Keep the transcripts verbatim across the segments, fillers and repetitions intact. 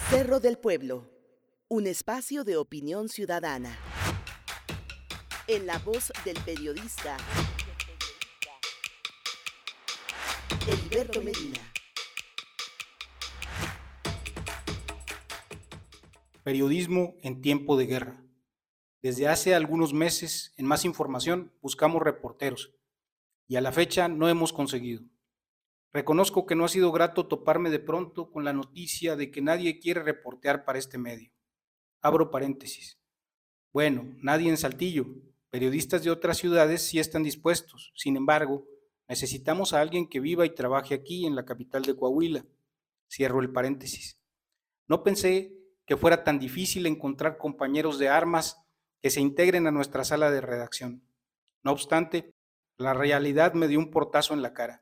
Cerro del Pueblo, un espacio de opinión ciudadana. En la voz del periodista Heriberto Medina. Periodismo en tiempo de guerra. Desde hace algunos meses, en Más Información, buscamos reporteros y a la fecha no hemos conseguido. Reconozco que no ha sido grato toparme de pronto con la noticia de que nadie quiere reportear para este medio. Abro paréntesis. Bueno, nadie en Saltillo. Periodistas de otras ciudades sí están dispuestos. Sin embargo, necesitamos a alguien que viva y trabaje aquí en la capital de Coahuila. Cierro el paréntesis. No pensé que fuera tan difícil encontrar compañeros de armas que se integren a nuestra sala de redacción. No obstante, la realidad me dio un portazo en la cara.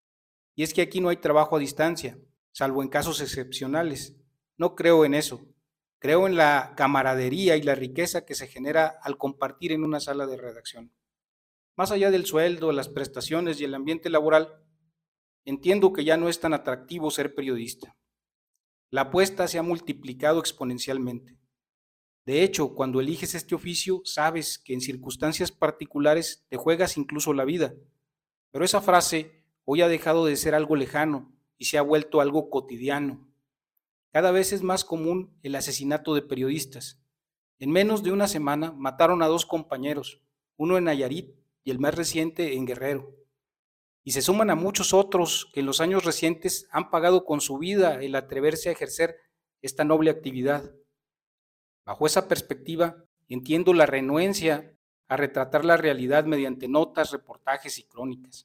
Y es que aquí no hay trabajo a distancia, salvo en casos excepcionales. No creo en eso. Creo en la camaradería y la riqueza que se genera al compartir en una sala de redacción. Más allá del sueldo, las prestaciones y el ambiente laboral, entiendo que ya no es tan atractivo ser periodista. La apuesta se ha multiplicado exponencialmente. De hecho, cuando eliges este oficio, sabes que en circunstancias particulares te juegas incluso la vida. Pero esa frase hoy ha dejado de ser algo lejano y se ha vuelto algo cotidiano. Cada vez es más común el asesinato de periodistas. En menos de una semana mataron a dos compañeros, uno en Nayarit y el más reciente en Guerrero. Y se suman a muchos otros que en los años recientes han pagado con su vida el atreverse a ejercer esta noble actividad. Bajo esa perspectiva, entiendo la renuencia a retratar la realidad mediante notas, reportajes y crónicas.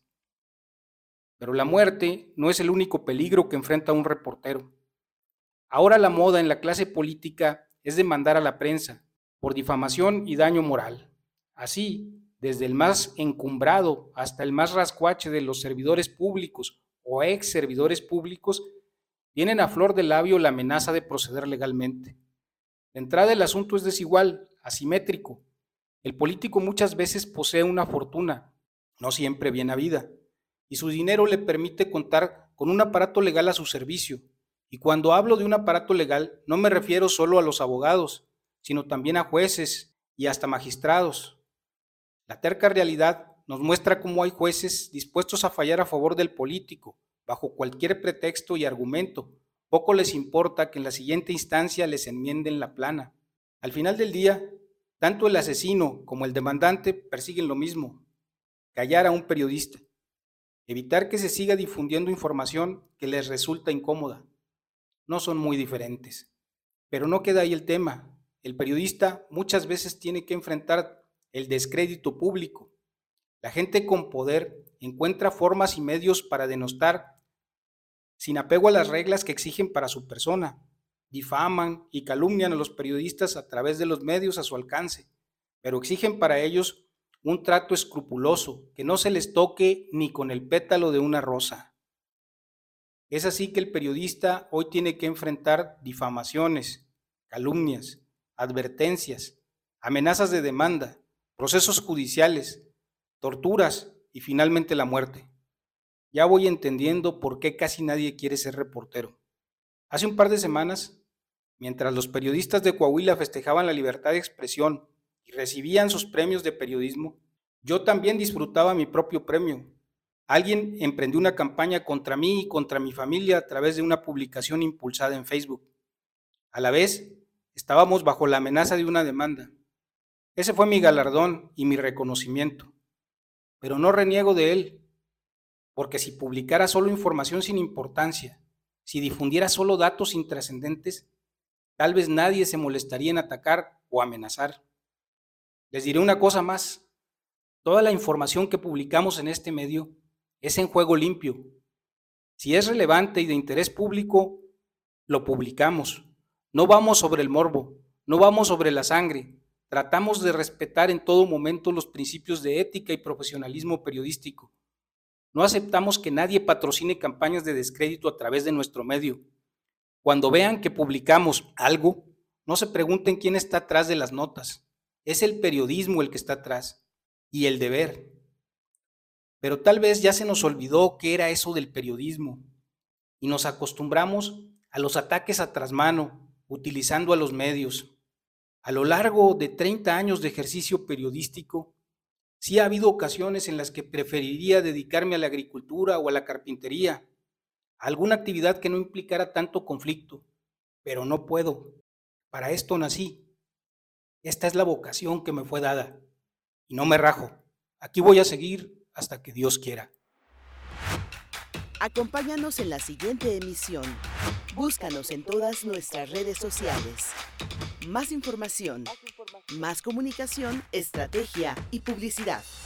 Pero la muerte no es el único peligro que enfrenta un reportero. Ahora la moda en la clase política es demandar a la prensa por difamación y daño moral. Así, desde el más encumbrado hasta el más rascuache de los servidores públicos o ex servidores públicos, tienen a flor de labio la amenaza de proceder legalmente. De entrada el asunto es desigual, asimétrico. El político muchas veces posee una fortuna, no siempre bien habida, y su dinero le permite contar con un aparato legal a su servicio. Y cuando hablo de un aparato legal, no me refiero solo a los abogados, sino también a jueces y hasta magistrados. La terca realidad nos muestra cómo hay jueces dispuestos a fallar a favor del político, bajo cualquier pretexto y argumento. Poco les importa que en la siguiente instancia les enmienden la plana. Al final del día, tanto el asesino como el demandante persiguen lo mismo: callar a un periodista, evitar que se siga difundiendo información que les resulta incómoda. No son muy diferentes. Pero no queda ahí el tema. El periodista muchas veces tiene que enfrentar el descrédito público. La gente con poder encuentra formas y medios para denostar sin apego a las reglas que exigen para su persona. Difaman y calumnian a los periodistas a través de los medios a su alcance, pero exigen para ellos un trato escrupuloso, que no se les toque ni con el pétalo de una rosa. Es así que el periodista hoy tiene que enfrentar difamaciones, calumnias, advertencias, amenazas de demanda, procesos judiciales, torturas y finalmente la muerte. Ya voy entendiendo por qué casi nadie quiere ser reportero. Hace un par de semanas, mientras los periodistas de Coahuila festejaban la libertad de expresión y recibían sus premios de periodismo, yo también disfrutaba mi propio premio. Alguien emprendió una campaña contra mí y contra mi familia a través de una publicación impulsada en Facebook. A la vez, estábamos bajo la amenaza de una demanda. Ese fue mi galardón y mi reconocimiento, pero no reniego de él, porque si publicara solo información sin importancia, si difundiera solo datos intrascendentes, tal vez nadie se molestaría en atacar o amenazar. Les diré una cosa más: toda la información que publicamos en este medio es en juego limpio. Si es relevante y de interés público, lo publicamos. No vamos sobre el morbo, no vamos sobre la sangre. Tratamos de respetar en todo momento los principios de ética y profesionalismo periodístico. No aceptamos que nadie patrocine campañas de descrédito a través de nuestro medio. Cuando vean que publicamos algo, no se pregunten quién está atrás de las notas. Es el periodismo el que está atrás, y el deber. Pero tal vez ya se nos olvidó qué era eso del periodismo y nos acostumbramos a los ataques a trasmano, utilizando a los medios. A lo largo de treinta años de ejercicio periodístico, sí ha habido ocasiones en las que preferiría dedicarme a la agricultura o a la carpintería, a alguna actividad que no implicara tanto conflicto, pero no puedo. Para esto nací. Esta es la vocación que me fue dada y no me rajo. Aquí voy a seguir hasta que Dios quiera. Acompáñanos en la siguiente emisión. Búscanos en todas nuestras redes sociales. Más información, más comunicación, estrategia y publicidad.